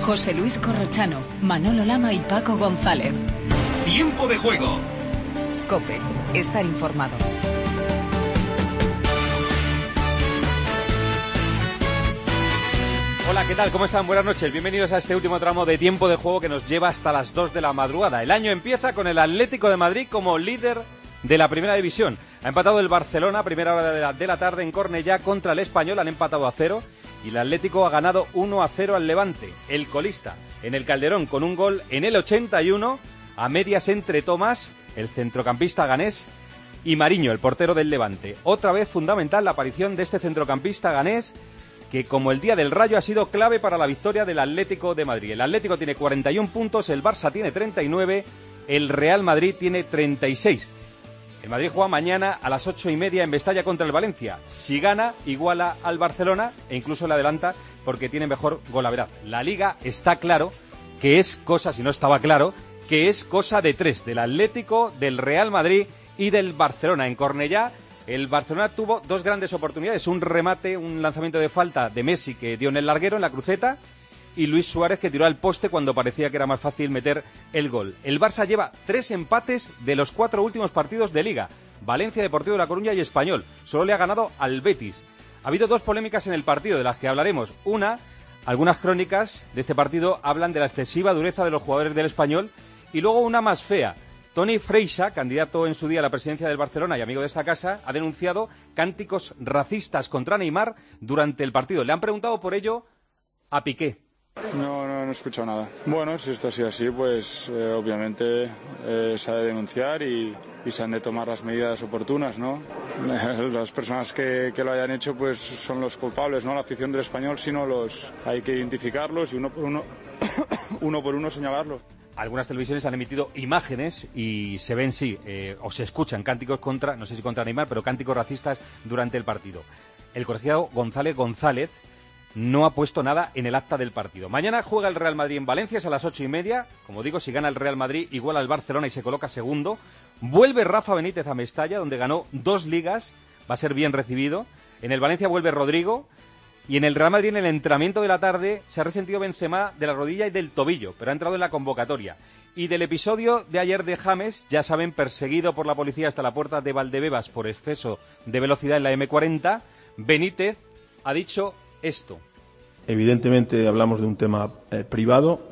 José Luis Corrochano, Manolo Lama y Paco González. Tiempo de juego. COPE. Estar informado. Hola, ¿qué tal? ¿Cómo están? Buenas noches. Bienvenidos a este último tramo de Tiempo de Juego que nos lleva hasta las 2 de la madrugada. El año empieza con el Atlético de Madrid como líder de la Primera División. Ha empatado el Barcelona a primera hora de la tarde en Cornellá contra el Español. Han empatado a 0 y el Atlético ha ganado 1-0 al Levante, el colista, en el Calderón con un gol en el 81 a medias entre Tomás, el centrocampista ganés, y Mariño, el portero del Levante. Otra vez fundamental la aparición de este centrocampista ganés que, como el día del Rayo, ha sido clave para la victoria del Atlético de Madrid. El Atlético tiene 41 puntos, el Barça tiene 39, el Real Madrid tiene 36. El Madrid juega mañana a las 8:30 en Mestalla contra el Valencia. Si gana, iguala al Barcelona e incluso le adelanta porque tiene mejor golaveraz. La Liga está claro que es cosa, si no estaba claro, que es cosa de tres, del Atlético, del Real Madrid y del Barcelona. En Cornellá, el Barcelona tuvo dos grandes oportunidades, un remate, un lanzamiento de falta de Messi que dio en el larguero, en la cruceta, y Luis Suárez que tiró al poste cuando parecía que era más fácil meter el gol. El Barça lleva 3 empates de los 4 últimos partidos de Liga. Valencia, Deportivo de La Coruña y Español. Solo le ha ganado al Betis. Ha habido 2 polémicas en el partido de las que hablaremos. Una, algunas crónicas de este partido hablan de la excesiva dureza de los jugadores del Español, y luego una más fea. Toni Freixa, candidato en su día a la presidencia del Barcelona y amigo de esta casa, ha denunciado cánticos racistas contra Neymar durante el partido. Le han preguntado por ello a Piqué. No he escuchado nada. Bueno, si esto ha sido así, pues obviamente se ha de denunciar y se han de tomar las medidas oportunas, ¿no? Las personas que lo hayan hecho pues son los culpables, ¿no? La afición del Español, sino hay que identificarlos y uno por uno señalarlos. Algunas televisiones han emitido imágenes y se ven, sí, o se escuchan cánticos contra, no sé si contra Neymar, pero cánticos racistas durante el partido. El colegiado González González no ha puesto nada en el acta del partido. Mañana juega el Real Madrid en Valencia, es a las 8:30. Como digo, si gana el Real Madrid, iguala al Barcelona y se coloca segundo. Vuelve Rafa Benítez a Mestalla, donde ganó 2 ligas, va a ser bien recibido. En el Valencia vuelve Rodrigo. Y en el Real Madrid, en el entrenamiento de la tarde, se ha resentido Benzema de la rodilla y del tobillo, pero ha entrado en la convocatoria. Y del episodio de ayer de James, ya saben, perseguido por la policía hasta la puerta de Valdebebas por exceso de velocidad en la M40, Benítez ha dicho esto. Evidentemente hablamos de un tema privado.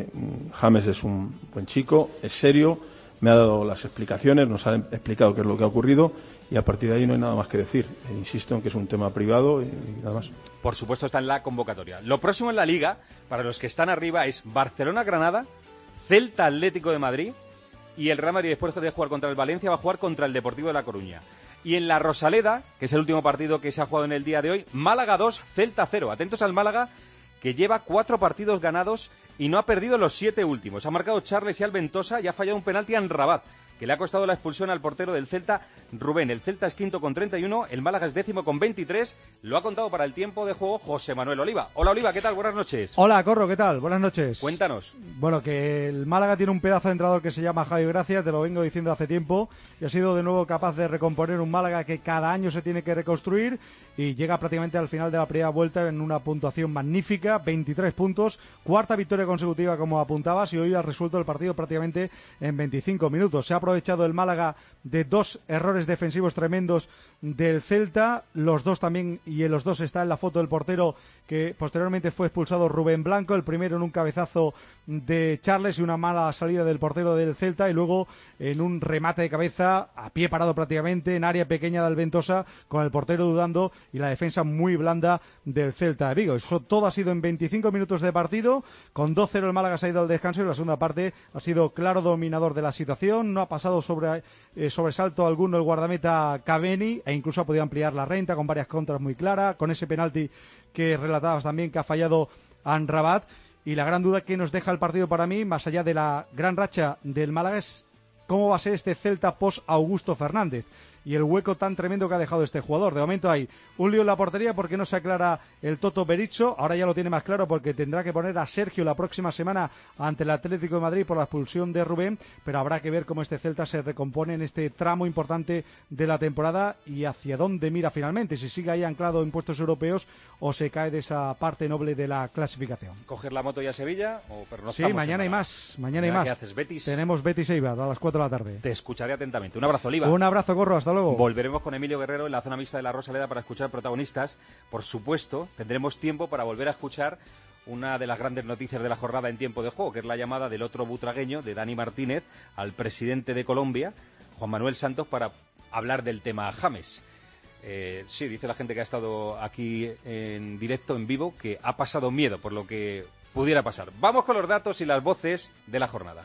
James es un buen chico, es serio, me ha dado las explicaciones, nos ha explicado qué es lo que ha ocurrido y a partir de ahí no hay nada más que decir. Insisto en que es un tema privado y nada más. Por supuesto está en la convocatoria. Lo próximo en la Liga, para los que están arriba, es Barcelona-Granada, Celta-Atlético de Madrid y el Real Madrid, después de jugar contra el Valencia, va a jugar contra el Deportivo de La Coruña. Y en la Rosaleda, que es el último partido que se ha jugado en el día de hoy, Málaga 2, Celta 0. Atentos al Málaga, que lleva 4 partidos ganados y no ha perdido los 7 últimos. Ha marcado Charles y Alventosa y ha fallado un penalti a Rabat, que le ha costado la expulsión al portero del Celta, Rubén. El Celta es quinto con 31, el Málaga es décimo con 23. Lo ha contado para el tiempo de juego José Manuel Oliva. Hola Oliva, ¿qué tal? Buenas noches. Hola Corro, ¿qué tal? Buenas noches. Cuéntanos. Bueno, que el Málaga tiene un pedazo de entrenador que se llama Javi Gracia, te lo vengo diciendo hace tiempo, y ha sido de nuevo capaz de recomponer un Málaga que cada año se tiene que reconstruir y llega prácticamente al final de la primera vuelta en una puntuación magnífica, 23 puntos, 4ª victoria consecutiva como apuntabas, y hoy ha resuelto el partido prácticamente en 25 minutos. Se ha aprovechado el Málaga de 2 errores defensivos tremendos del Celta, los 2 también, y en los 2 está en la foto del portero que posteriormente fue expulsado, Rubén Blanco, el primero en un cabezazo de Charles y una mala salida del portero del Celta, y luego en un remate de cabeza a pie parado prácticamente en área pequeña de Alventosa con el portero dudando y la defensa muy blanda del Celta de Vigo. Eso todo ha sido en 25 minutos de partido. Con 2-0 el Málaga se ha ido al descanso y la segunda parte ha sido claro dominador de la situación. No ha pasado sobresalto alguno el guardameta Caveni e incluso ha podido ampliar la renta con varias contras muy claras, con ese penalti que relatabas también que ha fallado Amrabat. Y la gran duda que nos deja el partido para mí, más allá de la gran racha del Málaga, es cómo va a ser este Celta post Augusto Fernández. y el hueco tan tremendo que ha dejado este jugador. De momento hay un lío en la portería porque no se aclara el Toto Berizzo, ahora ya lo tiene más claro porque tendrá que poner a Sergio la próxima semana ante el Atlético de Madrid por la expulsión de Rubén, pero habrá que ver cómo este Celta se recompone en este tramo importante de la temporada y hacia dónde mira finalmente, si sigue ahí anclado en puestos europeos o se cae de esa parte noble de la clasificación. ¿Coger la moto ya a Sevilla? Pero no sí, mañana hay más. Mañana hay más. ¿Qué haces, Betis? Tenemos Betis Eibar a las 4 de la tarde. Te escucharé atentamente. Un abrazo, Oliva. Un abrazo, Corro. Hasta luego. Volveremos con Emilio Guerrero en la zona mixta de la Rosaleda para escuchar protagonistas. Por supuesto, tendremos tiempo para volver a escuchar una de las grandes noticias de la jornada en tiempo de juego, que es la llamada del otro butragueño, de Dani Martínez, al presidente de Colombia, Juan Manuel Santos, para hablar del tema James. Sí, dice la gente que ha estado aquí en directo, en vivo, que ha pasado miedo por lo que pudiera pasar. Vamos con los datos y las voces de la jornada.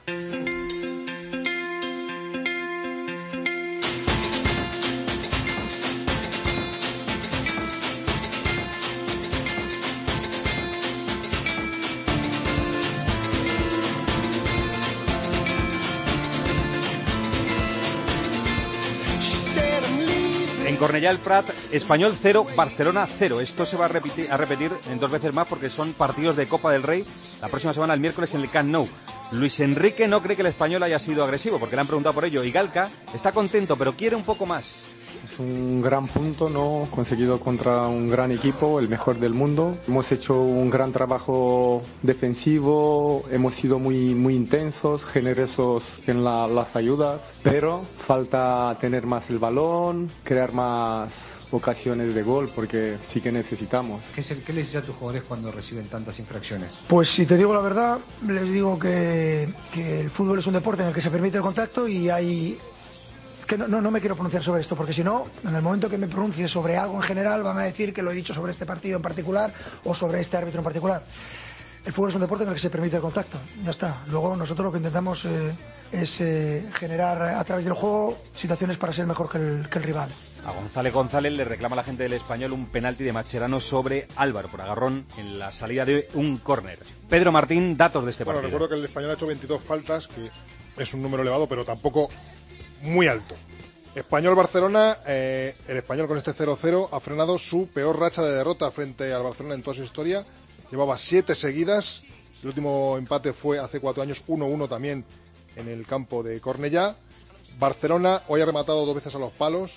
En Cornellà el Prat, Español 0, Barcelona 0. Esto se va a repetir en 2 veces más porque son partidos de Copa del Rey la próxima semana, el miércoles, en el Camp Nou. Luis Enrique no cree que el Español haya sido agresivo porque le han preguntado por ello. Y Galca está contento, pero quiere un poco más. Es un gran punto, ¿no? Conseguido contra un gran equipo, el mejor del mundo. Hemos hecho un gran trabajo defensivo, hemos sido muy intensos, generosos en las ayudas, pero falta tener más el balón, crear más ocasiones de gol, porque sí que necesitamos. ¿Qué le dices a tus jugadores cuando reciben tantas infracciones? Pues si te digo la verdad, les digo que el fútbol es un deporte en el que se permite el contacto y hay... que no me quiero pronunciar sobre esto, porque si no, en el momento que me pronuncie sobre algo en general, van a decir que lo he dicho sobre este partido en particular o sobre este árbitro en particular. El fútbol es un deporte en el que se permite el contacto, ya está. Luego nosotros lo que intentamos es generar a través del juego situaciones para ser mejor que el rival. A González le reclama a la gente del Español un penalti de Mascherano sobre Álvaro por agarrón en la salida de un córner. Pedro Martín, datos de este partido. Recuerdo que el Español ha hecho 22 faltas, que es un número elevado, pero tampoco muy alto. Español-Barcelona, el Español con este 0-0 ha frenado su peor racha de derrota frente al Barcelona en toda su historia. Llevaba 7 seguidas. El último empate fue hace 4 años, 1-1 también en el campo de Cornellà. Barcelona hoy ha rematado 2 veces a los palos.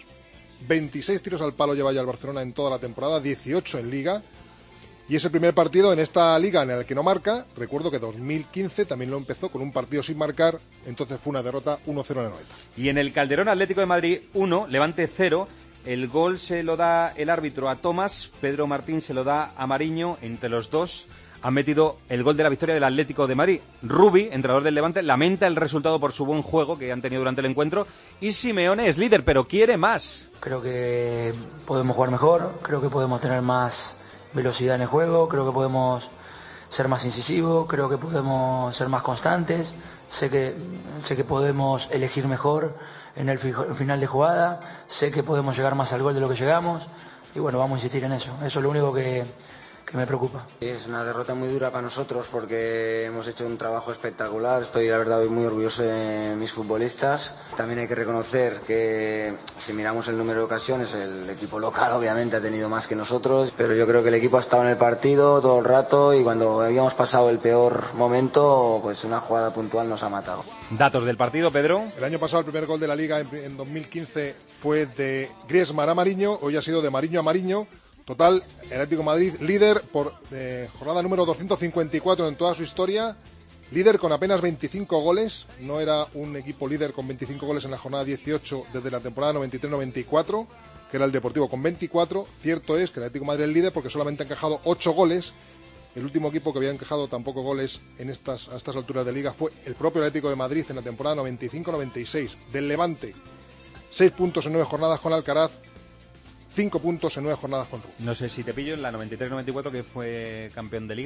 26 tiros al palo lleva ya el Barcelona en toda la temporada, 18 en Liga. Y es el primer partido en esta Liga en el que no marca. Recuerdo que 2015 también lo empezó con un partido sin marcar, entonces fue una derrota 1-0 en el 90. Y en el Calderón, Atlético de Madrid 1, Levante 0. El gol se lo da el árbitro a Tomás, Pedro Martín se lo da a Mariño. Entre los dos han metido el gol de la victoria del Atlético de Madrid. Rubi, entrenador del Levante, lamenta el resultado por su buen juego que han tenido durante el encuentro. Y Simeone es líder, pero quiere más. Creo que podemos jugar mejor, creo que podemos tener más velocidad en el juego, creo que podemos ser más incisivos, creo que podemos ser más constantes. Sé que podemos elegir mejor en el final de jugada, sé que podemos llegar más al gol de lo que llegamos y bueno, vamos a insistir en eso. Eso es lo único que me preocupa. Es una derrota muy dura para nosotros porque hemos hecho un trabajo espectacular. Estoy, la verdad, muy orgulloso de mis futbolistas. También hay que reconocer que si miramos el número de ocasiones, el equipo local obviamente ha tenido más que nosotros, pero yo creo que el equipo ha estado en el partido todo el rato y cuando habíamos pasado el peor momento, pues una jugada puntual nos ha matado. Datos del partido, Pedro. El año pasado el primer gol de la Liga en 2015 fue de Griezmann a Mariño, hoy ha sido de Mariño a Mariño. Total, el Atlético de Madrid líder por jornada número 254 en toda su historia, líder con apenas 25 goles, no era un equipo líder con 25 goles en la jornada 18 desde la temporada 93-94, que era el Deportivo con 24. Cierto es que el Atlético de Madrid es líder porque solamente ha encajado 8 goles. El último equipo que había encajado tampoco goles a estas alturas de Liga fue el propio Atlético de Madrid en la temporada 95-96. Del Levante, 6 puntos en 9 jornadas con Alcaraz, 5 puntos en 9 jornadas con Rubio. No sé si te pillo en la 93-94 que fue campeón de Liga.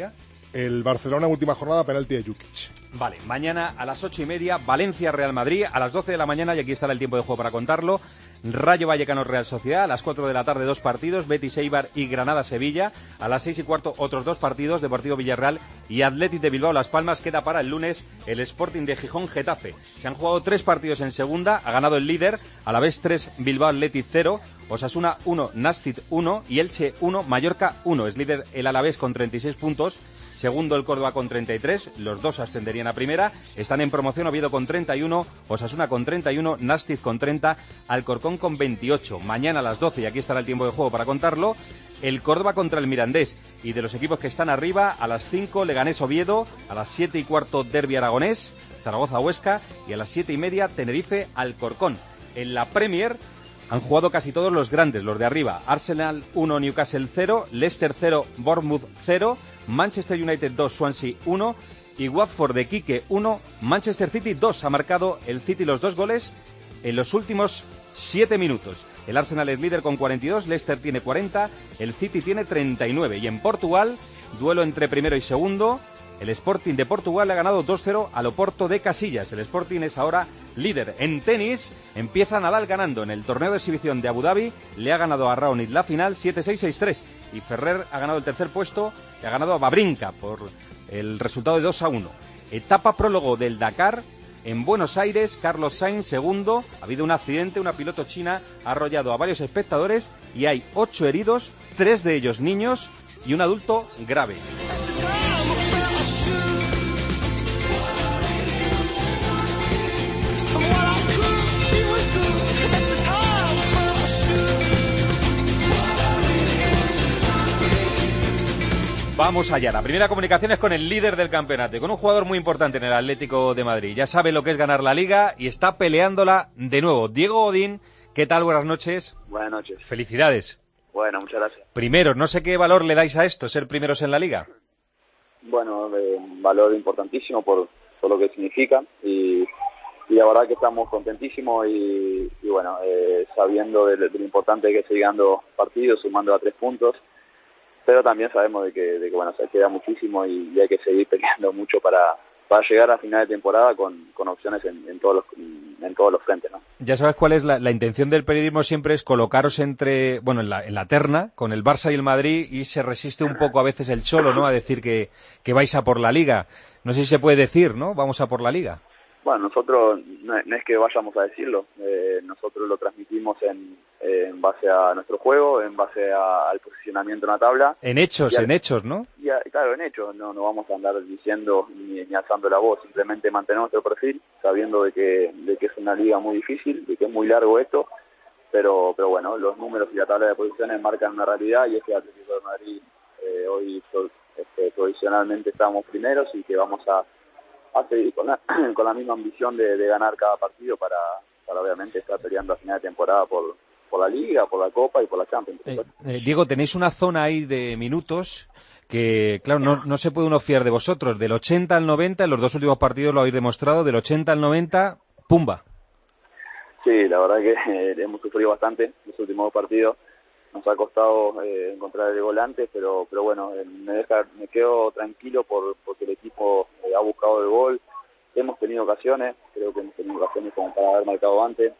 el Barcelona última jornada, penalti de Jukic. Vale, mañana a las 8:30, Valencia-Real Madrid, a las 12 de la mañana, y aquí estará el tiempo de juego para contarlo, Rayo Vallecano-Real Sociedad, a las 4 de la tarde 2 partidos, Betis-Eibar y Granada-Sevilla, a las 6:15 otros 2 partidos, Deportivo-Villarreal y Athletic de Bilbao-Las Palmas. Queda para el lunes el Sporting de Gijón-Getafe. Se han jugado 3 partidos en segunda, ha ganado el líder, Alavés 3, Bilbao-Athletic 0, Osasuna 1, Nastic 1 y Elche 1, Mallorca 1. Es líder el Alavés con 36 puntos. Segundo el Córdoba con 33, los dos ascenderían a primera. Están en promoción Oviedo con 31, Osasuna con 31, Nastic con 30, Alcorcón con 28. Mañana a las 12, y aquí estará el tiempo de juego para contarlo, el Córdoba contra el Mirandés. Y de los equipos que están arriba, a las 5 Leganés Oviedo, a las 7:15 Derbi Aragonés, Zaragoza Huesca, y a las 7:30 Tenerife Alcorcón. En la Premier han jugado casi todos los grandes, los de arriba. Arsenal 1, Newcastle 0, Leicester 0, Bournemouth 0, Manchester United 2, Swansea 1 y Watford de Quique 1, Manchester City 2. Ha marcado el City los 2 goles en los últimos 7 minutos. El Arsenal es líder con 42, Leicester tiene 40, el City tiene 39. Y en Portugal, duelo entre primero y segundo. El Sporting de Portugal le ha ganado 2-0 al Oporto de Casillas. El Sporting es ahora líder. En tenis, empieza Nadal ganando. En el torneo de exhibición de Abu Dhabi le ha ganado a Raonic la final 7-6, 6-3. Y Ferrer ha ganado el tercer puesto, le ha ganado a Wawrinka por el resultado de 2-1. Etapa prólogo del Dakar. En Buenos Aires, Carlos Sainz segundo. Ha habido un accidente, una piloto china ha arrollado a varios espectadores y hay 8 heridos, 3 de ellos niños y un adulto grave. Vamos allá. La primera comunicación es con el líder del campeonato, con un jugador muy importante en el Atlético de Madrid. Ya sabe lo que es ganar la Liga y está peleándola de nuevo. Diego Godín, ¿qué tal? Buenas noches. Buenas noches. Felicidades. Bueno, muchas gracias. Primeros, no sé qué valor le dais a esto, ser primeros en la Liga. Bueno, un valor importantísimo por lo que significa y la verdad que estamos contentísimos y bueno, sabiendo de lo importante que es seguir ganando partidos, sumando a 3 puntos. Pero también sabemos de que bueno, se queda muchísimo y hay que seguir peleando mucho para llegar a final de temporada con opciones en todos los frentes, ¿no? Ya sabes cuál es la intención del periodismo, siempre es colocaros en la terna con el Barça y el Madrid, y se resiste un poco a veces el Cholo, ¿no?, a decir que vais a por la Liga. No sé si se puede decir, ¿no?, vamos a por la Liga. Bueno, nosotros no es que vayamos a decirlo, nosotros lo transmitimos en base a nuestro juego, en base al posicionamiento en la tabla. En hechos, ¿no? Claro, en hechos, no vamos a andar diciendo ni alzando la voz, simplemente mantenemos nuestro perfil, sabiendo de que es una liga muy difícil, de que es muy largo esto, pero bueno, los números y la tabla de posiciones marcan una realidad, y es que el Atlético de Madrid hoy provisionalmente estamos primeros y que vamos a seguir con la misma ambición de ganar cada partido para obviamente estar peleando a final de temporada por la Liga, por la Copa y por la Champions. Diego, tenéis una zona ahí de minutos que, claro, no se puede uno fiar de vosotros. Del 80 al 90, en los 2 últimos partidos lo habéis demostrado, del 80 al 90, ¡pumba! Sí, la verdad que hemos sufrido bastante los últimos 2 partidos. Nos ha costado encontrar el gol antes, pero bueno, me quedo tranquilo porque el equipo ha buscado el gol. Hemos tenido ocasiones, creo que hemos tenido ocasiones como para haber marcado antes,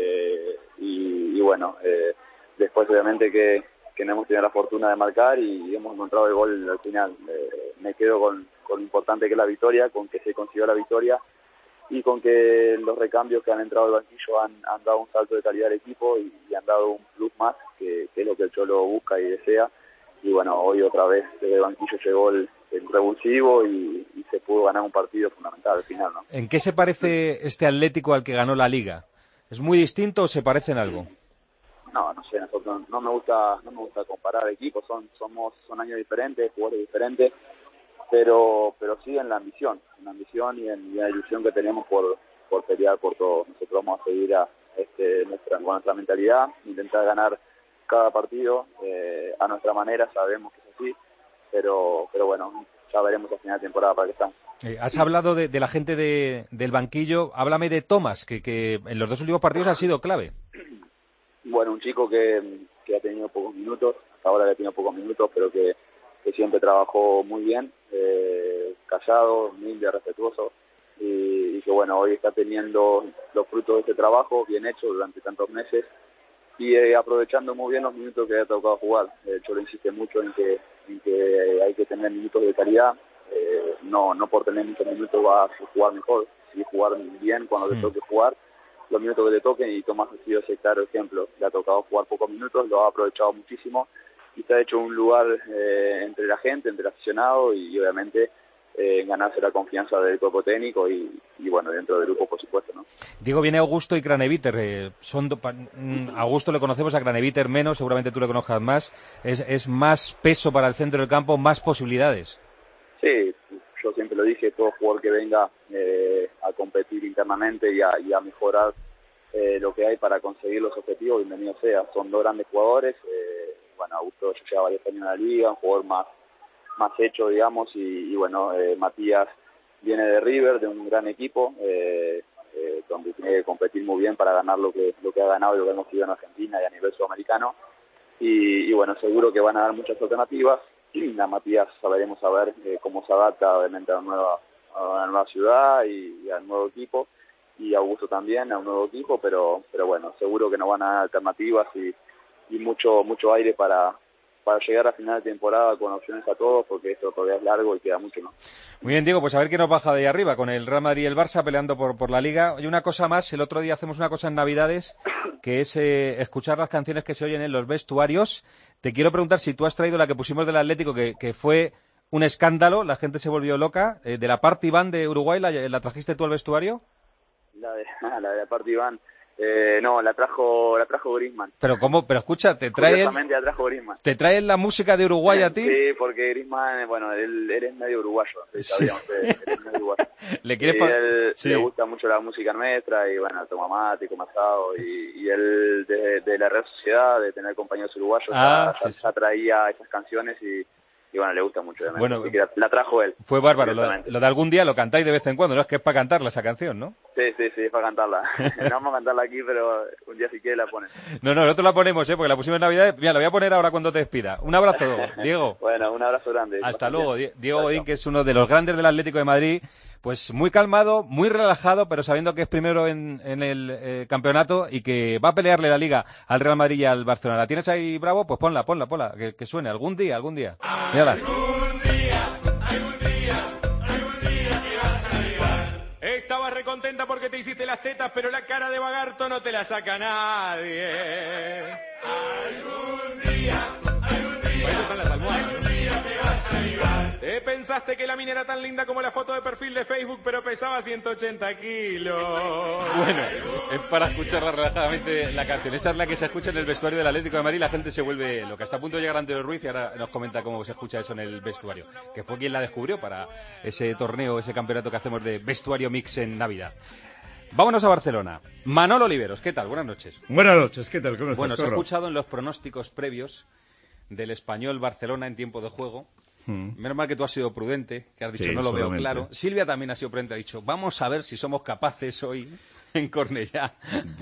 y bueno, después obviamente que no hemos tenido la fortuna de marcar y hemos encontrado el gol al final. Me quedo con lo importante que es la victoria, con que se consiguió la victoria y con que los recambios que han entrado al banquillo han dado un salto de calidad al equipo y han dado un plus más, que es lo que el Cholo busca y desea. Y bueno, hoy otra vez desde el banquillo llegó el revulsivo y se pudo ganar un partido fundamental al final, ¿no? ¿En qué se parece este Atlético al que ganó la Liga? ¿Es muy distinto o se parece en algo? No sé, nosotros no me gusta comparar equipos, son años diferentes, jugadores diferentes, pero sí en la ambición y en la ilusión que tenemos por pelear por todo. Nosotros vamos a seguir con nuestra mentalidad, intentar ganar cada partido a nuestra manera. Sabemos que es así, pero bueno, ya veremos a final de temporada para qué estamos. Has hablado de la gente del banquillo. Háblame de Tomás, que en los 2 últimos partidos ha sido clave. Bueno, un chico que ha tenido pocos minutos, hasta ahora que ha tenido pocos minutos, pero que siempre trabajó muy bien, callado, humilde, respetuoso, y que bueno, hoy está teniendo los frutos de este trabajo bien hecho durante tantos meses y aprovechando muy bien los minutos que ha tocado jugar. Yo le insiste mucho en que hay que tener minutos de calidad, no por tener muchos minutos va a jugar mejor, sí jugar bien cuando le toque jugar los minutos que le toquen, y Tomás ha sido ese claro ejemplo. Le ha tocado jugar pocos minutos, lo ha aprovechado muchísimo y se ha hecho un lugar entre la gente, entre el aficionado y obviamente ganarse la confianza del cuerpo técnico y bueno, dentro del grupo, por supuesto, ¿no? Diego, viene Augusto y Craneviter. Augusto le conocemos, a Craneviter menos, seguramente tú le conozcas más. ¿Es más peso para el centro del campo, más posibilidades? Sí, yo siempre lo dije, todo jugador que venga a competir internamente y a mejorar lo que hay para conseguir los objetivos, bienvenido sea. Son dos grandes jugadores. Bueno, Augusto ya lleva varios años en la liga, un jugador más hecho, digamos, y bueno, Matías viene de River, de un gran equipo, donde tiene que competir muy bien para ganar lo que ha ganado y lo que hemos sido en Argentina y a nivel sudamericano. Y bueno, seguro que van a dar muchas alternativas. A Matías saberemos cómo se adapta obviamente a la nueva ciudad y al nuevo equipo, y Augusto también a un nuevo equipo, pero bueno, seguro que nos van a dar alternativas y mucho aire para llegar a final de temporada con opciones a todos, porque esto todavía es largo y queda mucho, ¿no? Muy bien, Diego, pues a ver qué nos baja de ahí arriba, con el Real Madrid y el Barça peleando por la Liga. Y una cosa más, el otro día hacemos una cosa en Navidades, que es escuchar las canciones que se oyen en los vestuarios. Te quiero preguntar si tú has traído la que pusimos del Atlético, que fue un escándalo, la gente se volvió loca, de la Party Band de Uruguay, ¿la trajiste tú al vestuario? La de la Party Band. No, la trajo Griezmann. Pero ¿cómo? Pero escucha, la trajo Griezmann. ¿Te traen la música de Uruguay a ti? Sí, porque Griezmann, bueno, él es medio uruguayo. Sí. Él es medio uruguayo. Le gusta mucho la música nuestra y bueno, toma mate, come asado y él de la Real Sociedad, de tener compañeros uruguayos, ya traía esas canciones y bueno, le gusta mucho. Bueno, la trajo él. Fue bárbaro. Lo de algún día lo cantáis de vez en cuando, ¿no? Es que es para cantarla esa canción, ¿no? Sí, es para cantarla. No vamos a cantarla aquí, pero un día si quieres la pones. No, nosotros la ponemos, porque la pusimos en Navidad. Mira, la voy a poner ahora cuando te despida. Un abrazo, Diego. Bueno, un abrazo grande. Hasta luego. Diego Godín, que es uno de los grandes del Atlético de Madrid. Pues muy calmado, muy relajado, pero sabiendo que es primero en el campeonato y que va a pelearle la Liga al Real Madrid y al Barcelona. ¿La tienes ahí, Bravo? Pues ponla, que suene algún día. Mírala. Algún día te vas a llegar. Estabas recontenta porque te hiciste las tetas, pero la cara de Bagarto no te la saca nadie. Algún día. Por eso están las almohadas. Algún día te vas a llegar. Pensaste que la mina era tan linda como la foto de perfil de Facebook, pero pesaba 180 kilos. Bueno, es para escucharla relajadamente la canción. Esa es la que se escucha en el vestuario del Atlético de Madrid. La gente se vuelve loca. Está a punto de llegar Antonio Ruiz y ahora nos comenta cómo se escucha eso en el vestuario, que fue quien la descubrió para ese torneo, ese campeonato que hacemos de vestuario mix en Navidad. Vámonos a Barcelona. Manolo Oliveros, ¿qué tal? Buenas noches. Buenas noches, ¿qué tal? ¿Cómo estás, Bueno, se ha Corro? escuchado en los pronósticos previos del Español Barcelona en tiempo de juego. Menos mal que tú has sido prudente, que has dicho Sí, no lo veo solamente. claro. Silvia también ha sido prudente, ha dicho vamos a ver si somos capaces hoy en Cornellá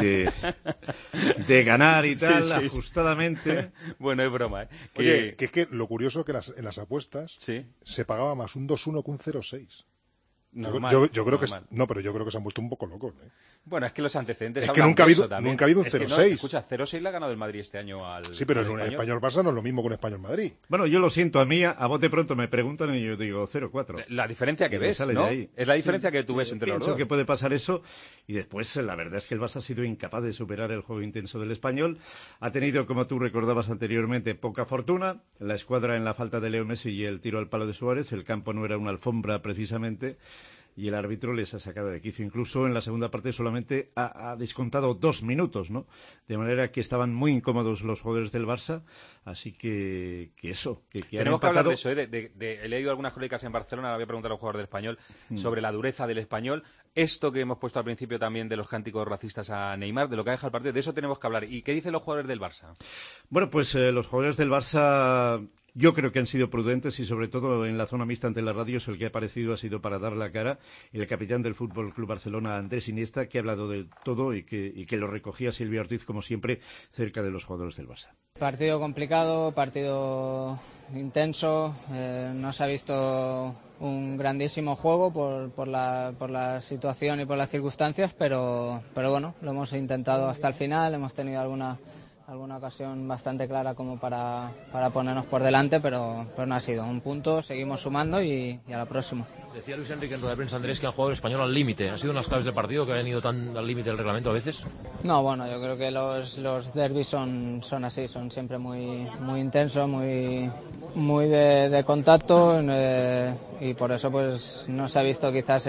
de ganar y tal, Sí. ajustadamente. Bueno, es broma, ¿eh? Oye, que es que lo curioso que en las apuestas se pagaba más un 2-1 que un 0-6. Normal, Yo creo normal. pero yo creo que se han vuelto un poco locos, ¿eh? Bueno, es que los antecedentes Es que hablan nunca ha de eso habido- también. nunca ha habido un Es que no, 0-6. escucha, 0-6 le ha ganado el Madrid este año al Sí, pero al en un Español-Barça no es lo mismo que un Español-Madrid. Bueno, yo lo siento, a mí a bote pronto me preguntan y yo digo 0-4. La diferencia que Y me ves, sale ¿no? de ahí. Es la diferencia que tú ves Yo entre los pienso dos. que puede pasar eso y después la verdad es que el Barça ha sido incapaz de superar el juego intenso del Español. Ha tenido, como tú recordabas anteriormente, poca fortuna. La escuadra en la falta de Leo Messi y el tiro al palo de Suárez. El campo no era una alfombra precisamente. Y el árbitro les ha sacado de quicio. Incluso en la segunda parte solamente ha descontado 2 minutos, ¿no? De manera que estaban muy incómodos los jugadores del Barça. Así que eso, que han Tenemos que hablar de empatado. eso, ¿eh? He leído algunas crónicas en Barcelona, le voy a preguntar a un jugador del Español sobre la dureza del Español. Esto que hemos puesto al principio también de los cánticos racistas a Neymar, de lo que ha dejado el partido, de eso tenemos que hablar. ¿Y qué dicen los jugadores del Barça? Bueno, pues los jugadores del Barça Yo creo que han sido prudentes y sobre todo en la zona mixta ante las radios el que ha aparecido ha sido para dar la cara el capitán del Fútbol Club Barcelona, Andrés Iniesta, que ha hablado de todo y que lo recogía Silvia Ortiz como siempre cerca de los jugadores del Barça. Partido complicado, partido intenso, no se ha visto un grandísimo juego por la situación y por las circunstancias, pero bueno, lo hemos intentado hasta el final, hemos tenido alguna ocasión bastante clara como para ponernos por delante, pero no ha sido un punto, seguimos sumando y a la próxima. Decía Luis Enrique en rueda de prensa, Andrés, que han jugado el español al límite. ¿Ha sido unas claves del partido que ha venido tan al límite del reglamento a veces? No, bueno, yo creo que los derbis son así, son siempre muy intensos, muy de contacto y por eso pues no se ha visto quizás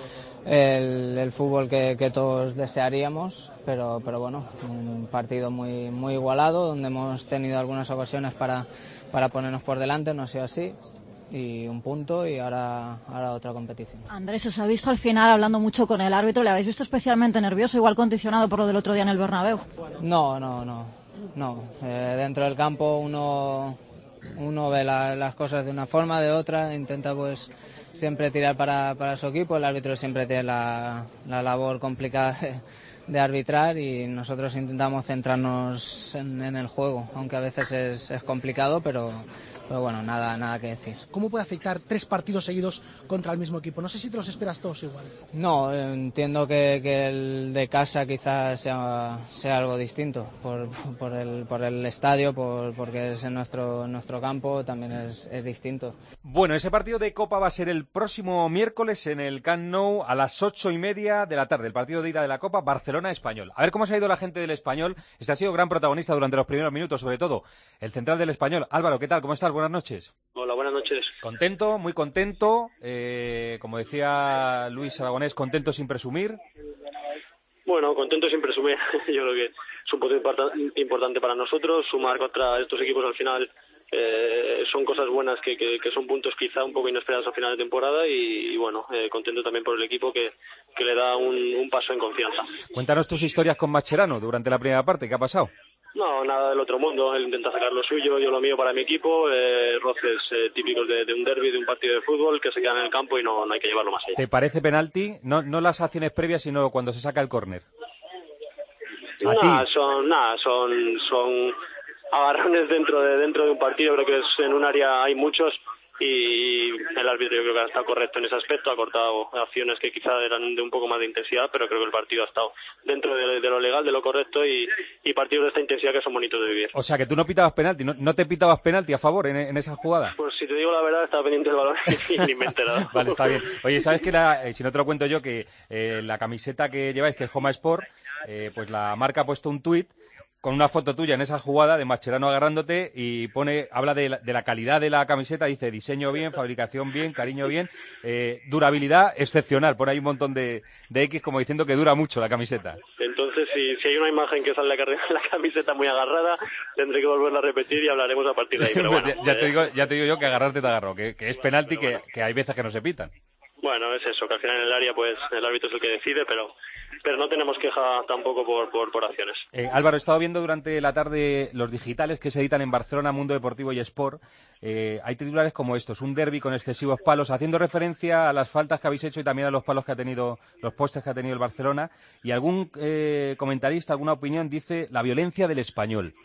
el fútbol que todos desearíamos, pero bueno, un partido muy igualado donde hemos tenido algunas ocasiones para ponernos por delante, no ha sido así, y un punto y ahora otra competición. Andrés, os ha visto al final hablando mucho con el árbitro, ¿le habéis visto especialmente nervioso, igual condicionado por lo del otro día en el Bernabéu? No, dentro del campo uno ve las cosas de una forma, de otra, intenta pues siempre tirar para su equipo, el árbitro siempre tiene la labor complicada de arbitrar y nosotros intentamos centrarnos en el juego, aunque a veces es complicado, pero bueno, nada que decir. ¿Cómo puede afectar 3 partidos seguidos contra el mismo equipo? No sé si te los esperas todos igual. No, entiendo que el de casa quizás sea algo distinto por el estadio, porque es en nuestro campo, también es distinto. Bueno, ese partido de Copa va a ser el próximo miércoles en el Camp Nou a las 8:30 de la tarde, el partido de ida de la Copa Barcelona-Español. A ver cómo se ha ido la gente del Español. Este ha sido gran protagonista durante los primeros minutos, sobre todo el central del Español. Álvaro, ¿qué tal? ¿Cómo estás? Buenas noches. Hola, buenas noches. Contento, muy contento. Como decía Luis Aragonés, contento sin presumir. Bueno, contento sin presumir. Yo creo que es un punto importante para nosotros. Sumar contra estos equipos al final son cosas buenas que son puntos quizá un poco inesperados al final de temporada y bueno, contento también por el equipo que le da un paso en confianza. Cuéntanos tus historias con Mascherano durante la primera parte. ¿Qué ha pasado? No, nada del otro mundo. Él intenta sacar lo suyo, yo lo mío para mi equipo. Roces típicos de un derbi, de un partido de fútbol que se quedan en el campo y no hay que llevarlo más allá. ¿Te parece penalti? No las acciones previas, sino cuando se saca el córner. Son agarrones dentro de un partido. Creo que en un área hay muchos y el árbitro yo creo que ha estado correcto en ese aspecto, ha cortado acciones que quizá eran de un poco más de intensidad, pero creo que el partido ha estado dentro de lo legal, de lo correcto y partidos de esta intensidad que son bonitos de vivir. O sea, que tú no pitabas penalti, no te pitabas penalti a favor en esa jugada. Pues si te digo la verdad, estaba pendiente del balón y ni me he enterado. Vale, está bien. Oye, ¿sabes que si no te lo cuento yo, que la camiseta que lleváis, que es Homa Sport, pues la marca ha puesto un tuit con una foto tuya en esa jugada de Mascherano agarrándote y habla de la calidad de la camiseta, dice diseño bien, fabricación bien, cariño bien, durabilidad excepcional, por ahí un montón de X como diciendo que dura mucho la camiseta. Entonces, si hay una imagen que sale la camiseta muy agarrada, tendré que volverla a repetir y hablaremos a partir de ahí. Pero bueno, ya te digo yo que agarrarte te agarro, que es penalti, que hay veces que no se pitan. Bueno, es eso, que al final en el área pues el árbitro es el que decide, pero no tenemos queja tampoco por acciones. Álvaro, he estado viendo durante la tarde los digitales que se editan en Barcelona, Mundo Deportivo y Sport. Hay titulares como estos, un derbi con excesivos palos, haciendo referencia a las faltas que habéis hecho y también a los palos que ha tenido, los postes que ha tenido el Barcelona. Y algún comentarista, alguna opinión, dice la violencia del Español.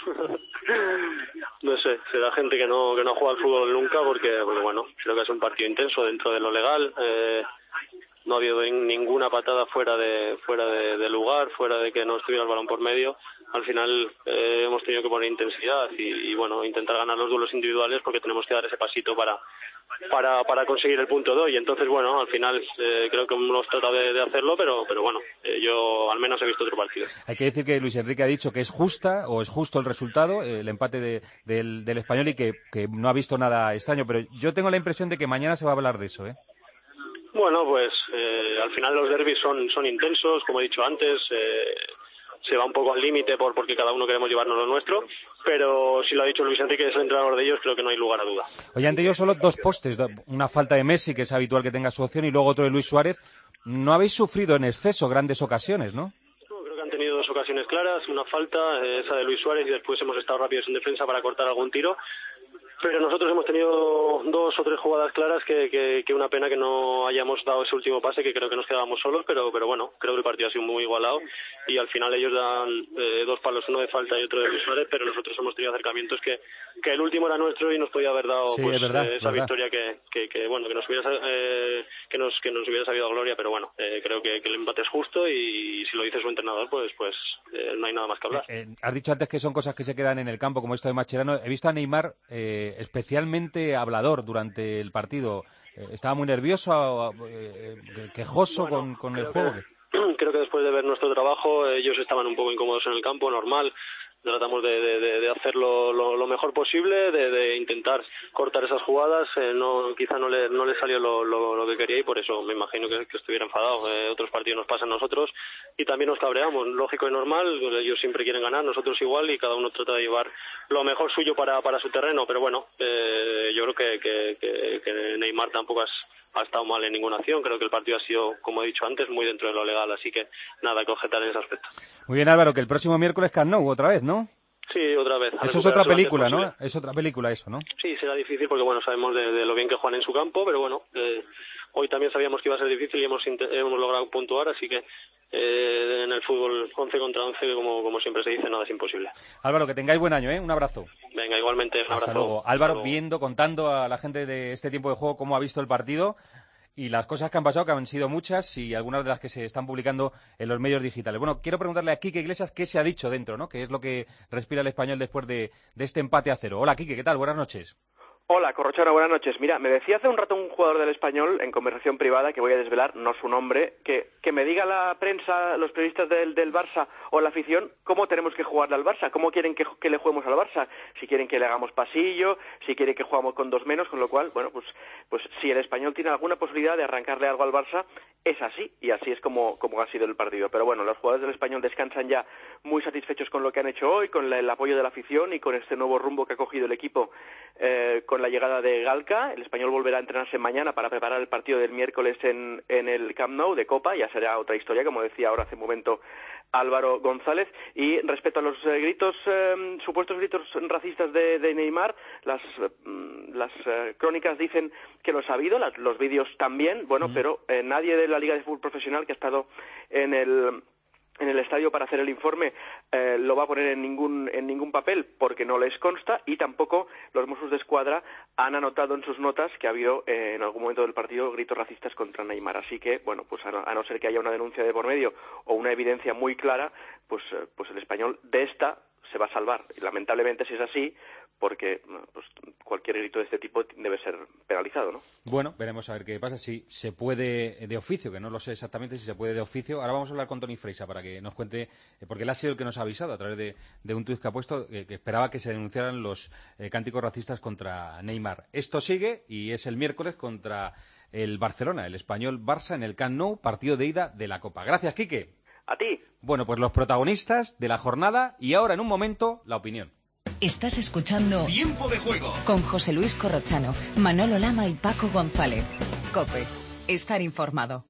No sé, será gente que no juega al fútbol nunca porque bueno, creo que es un partido intenso dentro de lo legal. No ha habido ninguna patada fuera de lugar, fuera de que no estuviera el balón por medio. Al final hemos tenido que poner intensidad y bueno, intentar ganar los duelos individuales porque tenemos que dar ese pasito para conseguir el punto de hoy. Entonces, bueno, al final creo que hemos tratado de hacerlo, pero bueno, yo al menos he visto otro partido. Hay que decir que Luis Enrique ha dicho que es justo el resultado, el empate del Español y que no ha visto nada extraño, pero yo tengo la impresión de que mañana se va a hablar de eso, ¿eh? Bueno, pues al final los derbis son intensos, como he dicho antes, se va un poco al límite porque cada uno queremos llevarnos lo nuestro, pero si lo ha dicho Luis Enrique, que es el entrenador de ellos, creo que no hay lugar a duda. Oye, ante ellos solo 2 postes, una falta de Messi, que es habitual que tenga su opción, y luego otro de Luis Suárez. No habéis sufrido en exceso grandes ocasiones, ¿no? No, creo que han tenido 2 ocasiones claras, una falta, esa de Luis Suárez, y después hemos estado rápidos en defensa para cortar algún tiro. Pero nosotros hemos tenido 2 o 3 jugadas claras que una pena que no hayamos dado ese último pase, que creo que nos quedábamos solos, pero bueno, creo que el partido ha sido muy igualado y al final ellos dan 2 palos, uno de falta y otro de Luis Suárez, pero nosotros hemos tenido acercamientos que el último era nuestro y nos podía haber dado sí, esa victoria que nos hubiera sabido a gloria, pero bueno, creo que el empate es justo y si lo dice su entrenador, pues no hay nada más que hablar. Has dicho antes que son cosas que se quedan en el campo, como esto de Mascherano. He visto a Neymar especialmente hablador durante el partido. Estaba muy nervioso, quejoso con el juego. Creo que después de ver nuestro trabajo ellos estaban un poco incómodos en el campo, normal. Tratamos de hacerlo lo mejor posible, de intentar cortar esas jugadas. Quizá no le salió lo que quería y por eso me imagino que estuviera enfadado. Otros partidos nos pasan a nosotros y también nos cabreamos, lógico y normal. Ellos siempre quieren ganar, nosotros igual, y cada uno trata de llevar lo mejor suyo para su terreno. Pero bueno, yo creo que Neymar tampoco ha estado mal en ninguna acción. Creo que el partido ha sido, como he dicho antes, muy dentro de lo legal, así que nada que objetar en ese aspecto. Muy bien, Álvaro, que el próximo miércoles Camp Nou otra vez, ¿no? Sí, otra vez. Eso es otra película, ¿no? Es otra película eso, ¿no? Sí, será difícil porque, bueno, sabemos de lo bien que juegan en su campo, pero bueno, hoy también sabíamos que iba a ser difícil y hemos logrado puntuar, así que en el fútbol 11 contra 11, como siempre se dice, nada es imposible. Álvaro, que tengáis buen año, ¿eh? Un abrazo. Venga, igualmente, un abrazo. Hasta luego. Álvaro, contando a la gente de este tiempo de juego cómo ha visto el partido y las cosas que han pasado, que han sido muchas, y algunas de las que se están publicando en los medios digitales. Bueno, quiero preguntarle a Quique Iglesias qué se ha dicho dentro, ¿no? ¿Qué es lo que respira el Español después de este empate a 0? Hola, Quique, ¿qué tal? Buenas noches. Hola, Corrochano, buenas noches. Mira, me decía hace un rato un jugador del Español, en conversación privada, que voy a desvelar, no su nombre, que me diga la prensa, los periodistas del Barça o la afición, cómo tenemos que jugarle al Barça, cómo quieren que le juguemos al Barça, si quieren que le hagamos pasillo, si quieren que jugamos con 2 menos, con lo cual, bueno, pues si el Español tiene alguna posibilidad de arrancarle algo al Barça, es así, y así es como ha sido el partido. Pero bueno, los jugadores del Español descansan ya muy satisfechos con lo que han hecho hoy, con el apoyo de la afición y con este nuevo rumbo que ha cogido el equipo con la llegada de Galca. El Español volverá a entrenarse mañana para preparar el partido del miércoles en el Camp Nou de Copa. Ya será otra historia, como decía ahora hace un momento Álvaro González. Y respecto a los supuestos gritos racistas de Neymar, las crónicas dicen que los ha habido, los vídeos también, pero nadie de la Liga de Fútbol Profesional que ha estado en el estadio para hacer el informe lo va a poner en ningún papel porque no les consta, y tampoco los Mossos de Escuadra han anotado en sus notas que ha habido en algún momento del partido gritos racistas contra Neymar. Así que, bueno, pues a no ser que haya una denuncia de por medio o una evidencia muy clara, pues el Español de esta se va a salvar. Y lamentablemente, si es así, porque pues cualquier grito de este tipo debe ser penalizado, ¿no? Bueno, veremos a ver qué pasa, si se puede de oficio, que no lo sé exactamente si se puede de oficio. Ahora vamos a hablar con Toni Freisa para que nos cuente, porque él ha sido el que nos ha avisado a través de un tuit que ha puesto, que esperaba que se denunciaran los cánticos racistas contra Neymar. Esto sigue y es el miércoles contra el Barcelona, el Español Barça en el Camp Nou, partido de ida de la Copa. Gracias, Quique. A ti. Bueno, pues los protagonistas de la jornada y ahora en un momento la opinión. Estás escuchando Tiempo de Juego con José Luis Corrochano, Manolo Lama y Paco González. COPE. Estar informado.